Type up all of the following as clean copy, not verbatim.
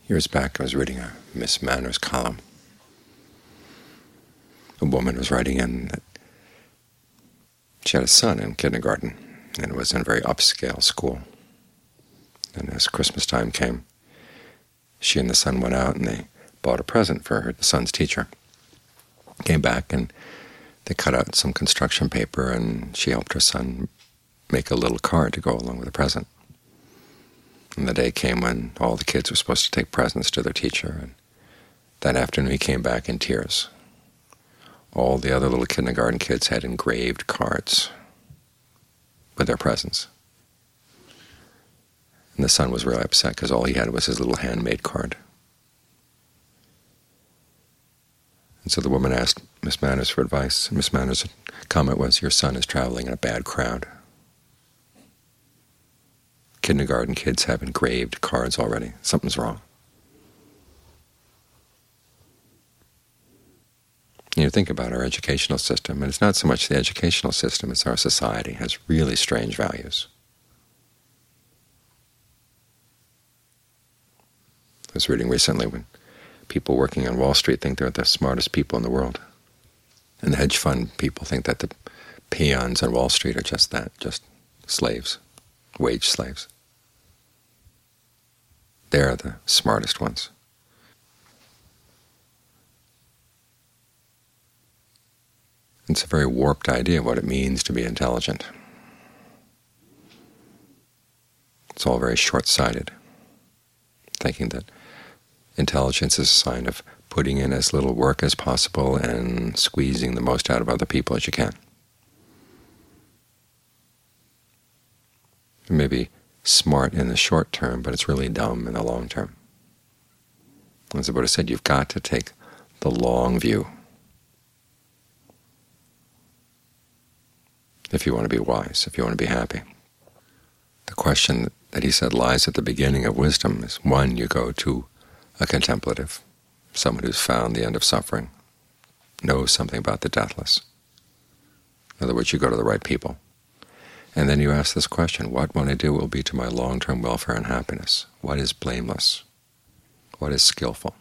Years back, I was reading a Miss Manners column. A woman was writing in that she had a son in kindergarten and was in a very upscale school. And as Christmas time came, she and the son went out and they bought a present for the son's teacher. Came back and they cut out some construction paper and she helped her son make a little card to go along with the present. And the day came when all the kids were supposed to take presents to their teacher, and that afternoon he came back in tears. All the other little kindergarten kids had engraved cards with their presents. And the son was really upset because all he had was his little handmade card. And so the woman asked Miss Manners for advice, and Miss Manners' comment was, "Your son is traveling in a bad crowd. Kindergarten kids have engraved cards already. Something's wrong." You think about our educational system, and it's not so much the educational system, it's our society. It has really strange values. I was reading recently when people working on Wall Street think they're the smartest people in the world. And the hedge fund people think that the peons on Wall Street are just that, just slaves, wage slaves. They're the smartest ones. It's a very warped idea of what it means to be intelligent. It's all very short-sighted, thinking that intelligence is a sign of putting in as little work as possible and squeezing the most out of other people as you can. It may be smart in the short term, but it's really dumb in the long term. As the Buddha said, you've got to take the long view if you want to be wise, if you want to be happy. The question that he said lies at the beginning of wisdom is, one, you go to a contemplative, someone who's found the end of suffering, knows something about the deathless. In other words, you go to the right people. And then you ask this question, what when I do will be to my long-term welfare and happiness? What is blameless? What is skillful?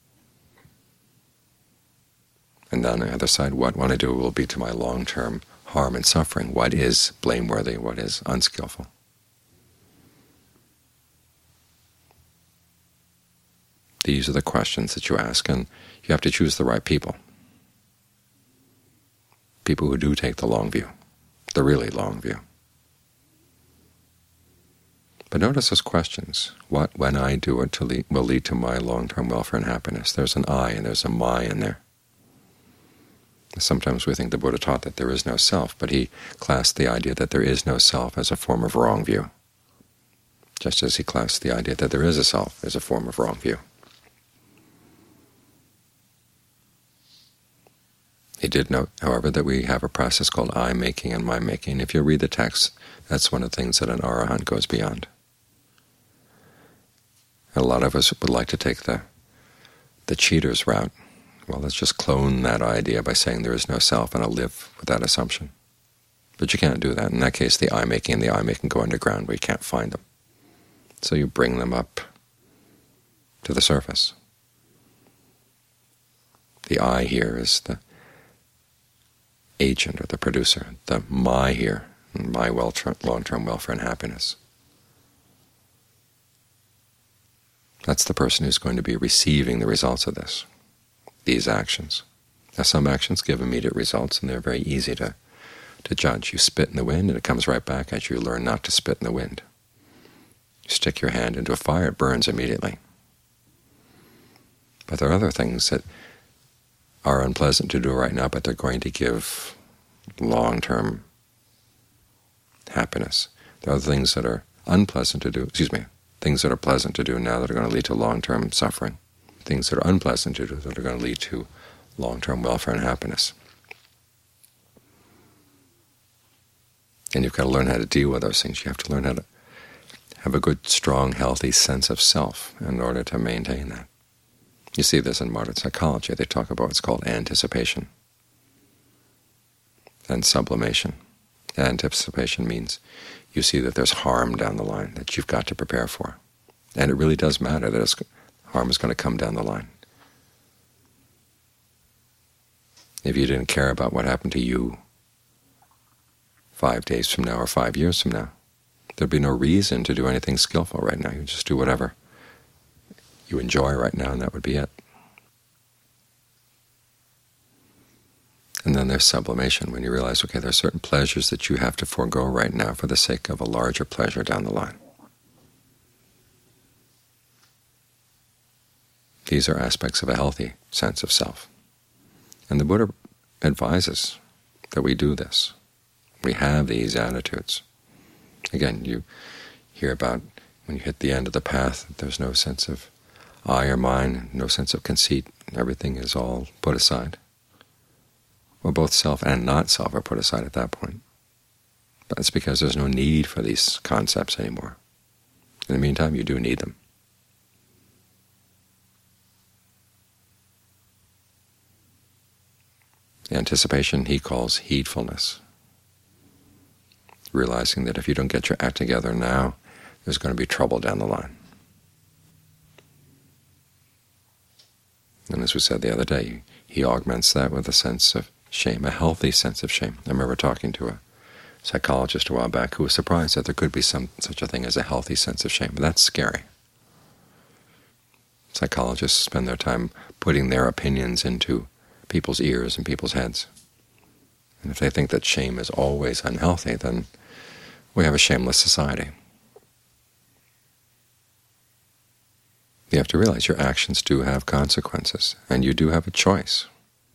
And on the other side, what when I do will be to my long-term harm and suffering? What is blameworthy? What is unskillful? These are the questions that you ask, and you have to choose the right people. People who do take the long view, the really long view. But notice those questions. What, when I do it, will lead to my long-term welfare and happiness? There's an I and there's a my in there. Sometimes we think the Buddha taught that there is no self, but he classed the idea that there is no self as a form of wrong view, just as he classed the idea that there is a self as a form of wrong view. He did note, however, that we have a process called I-making and my-making. If you read the text, that's one of the things that an arahant goes beyond. And a lot of us would like to take the cheater's route. Well, let's just clone that idea by saying there is no self, and I'll live with that assumption. But you can't do that. In that case, the I-making and the I-making go underground where you can't find them. So you bring them up to the surface. The I here is the agent or the producer. The my here, my long-term welfare and happiness. That's the person who's going to be receiving the results of this, these actions. Now, some actions give immediate results, and they're very easy to judge. You spit in the wind, and it comes right back at you. You learn not to spit in the wind. You stick your hand into a fire, it burns immediately. But there are other things that are unpleasant to do right now, but they're going to give long-term happiness. There are other things that are unpleasant to do, things that are pleasant to do now that are going to lead to long-term suffering, things that are unpleasant to do that are going to lead to long-term welfare and happiness. And you've got to learn how to deal with those things. You have to learn how to have a good, strong, healthy sense of self in order to maintain that. You see this in modern psychology. They talk about what's called anticipation and sublimation. Anticipation means you see that there's harm down the line that you've got to prepare for. And it really does matter that it's harm is going to come down the line. If you didn't care about what happened to you 5 days from now or 5 years from now, there'd be no reason to do anything skillful right now. You just do whatever you enjoy right now, and that would be it. And then there's sublimation, when you realize, okay, there are certain pleasures that you have to forego right now for the sake of a larger pleasure down the line. These are aspects of a healthy sense of self. And the Buddha advises that we do this. We have these attitudes. Again, you hear about when you hit the end of the path, there's no sense of I or mine, no sense of conceit. Everything is all put aside. Well, both self and not self are put aside at that point. But it's because there's no need for these concepts anymore. In the meantime, you do need them. Anticipation he calls heedfulness, realizing that if you don't get your act together now, there's going to be trouble down the line. And as we said the other day, he augments that with a sense of shame, a healthy sense of shame. I remember talking to a psychologist a while back who was surprised that there could be such a thing as a healthy sense of shame. But that's scary. Psychologists spend their time putting their opinions into people's ears and people's heads. And if they think that shame is always unhealthy, then we have a shameless society. You have to realize your actions do have consequences, and you do have a choice.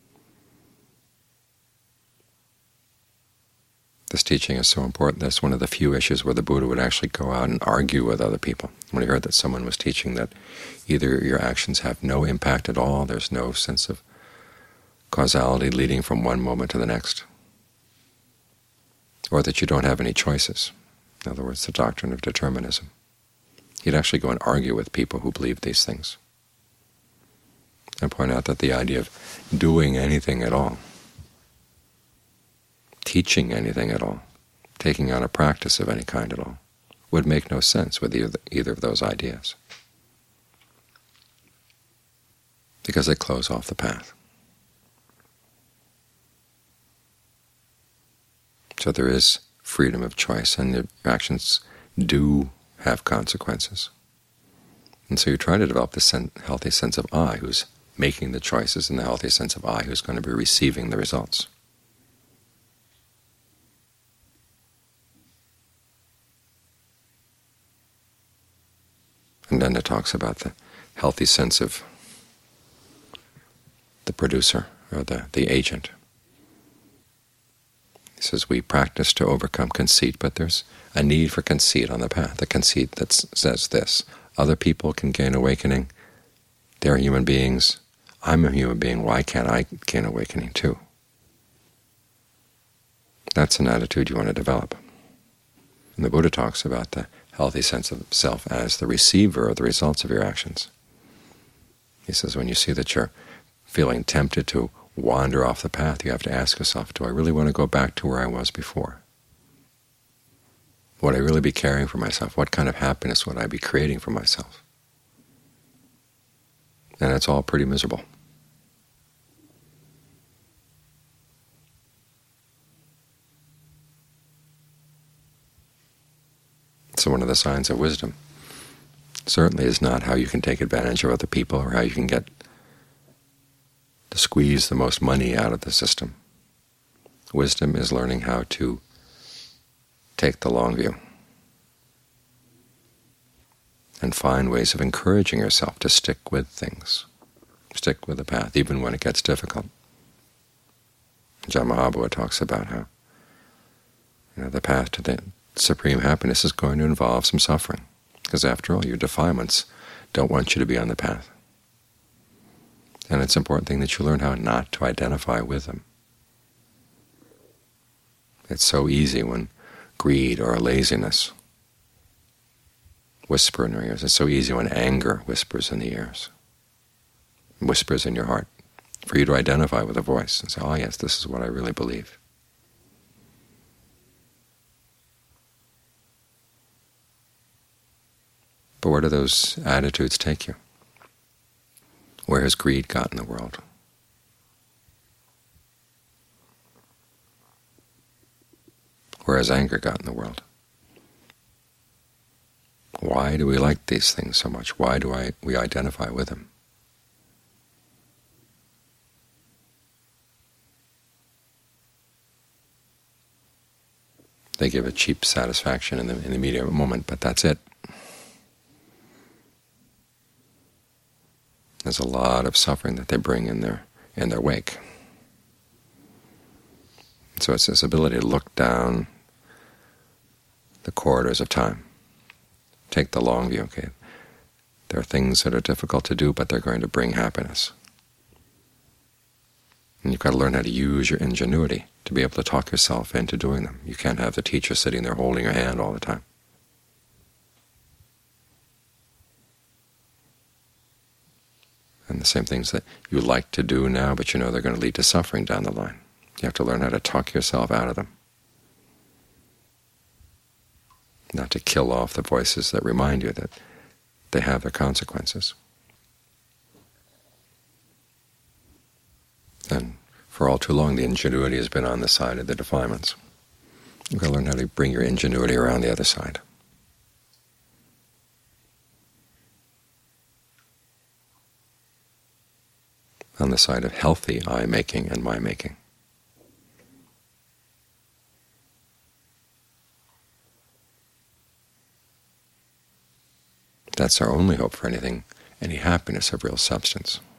This teaching is so important. That's one of the few issues where the Buddha would actually go out and argue with other people. When he heard that someone was teaching that either your actions have no impact at all, there's no sense of causality leading from one moment to the next, or that you don't have any choices. In other words, the doctrine of determinism. He'd actually go and argue with people who believe these things and point out that the idea of doing anything at all, teaching anything at all, taking on a practice of any kind at all, would make no sense with either of those ideas, because they close off the path. So there is freedom of choice, and your actions do have consequences. And so you try to develop this healthy sense of I, who's making the choices, and the healthy sense of I, who's going to be receiving the results. And then it talks about the healthy sense of the producer, or the agent. He says we practice to overcome conceit, but there's a need for conceit on the path, the conceit that says this: other people can gain awakening, they're human beings, I'm a human being, why can't I gain awakening too? That's an attitude you want to develop. And the Buddha talks about the healthy sense of self as the receiver of the results of your actions. He says when you see that you're feeling tempted to wander off the path, you have to ask yourself, do I really want to go back to where I was before? Would I really be caring for myself? What kind of happiness would I be creating for myself? And it's all pretty miserable. So one of the signs of wisdom certainly is not how you can take advantage of other people or how you can get to squeeze the most money out of the system. Wisdom is learning how to take the long view and find ways of encouraging yourself to stick with things, stick with the path, even when it gets difficult. Ajaan Mahabua talks about how the path to the supreme happiness is going to involve some suffering, because after all, your defilements don't want you to be on the path. And it's an important thing that you learn how not to identify with them. It's so easy when greed or laziness whisper in your ears. It's so easy when anger whispers in the ears, whispers in your heart, for you to identify with a voice and say, oh yes, this is what I really believe. But where do those attitudes take you? Where has greed got in the world? Where has anger got in the world? Why do we like these things so much? Why do we identify with them? They give a cheap satisfaction in the immediate moment, but that's it. There's a lot of suffering that they bring in their wake. So it's this ability to look down the corridors of time, take the long view. Okay, there are things that are difficult to do, but they're going to bring happiness. And you've got to learn how to use your ingenuity to be able to talk yourself into doing them. You can't have the teacher sitting there holding your hand all the time. And the same things that you like to do now, but you know they're going to lead to suffering down the line. You have to learn how to talk yourself out of them, not to kill off the voices that remind you that they have their consequences. And for all too long, the ingenuity has been on the side of the defilements. You've got to learn how to bring your ingenuity around the other side. On the side of healthy I-making and my-making. That's our only hope for any happiness of real substance.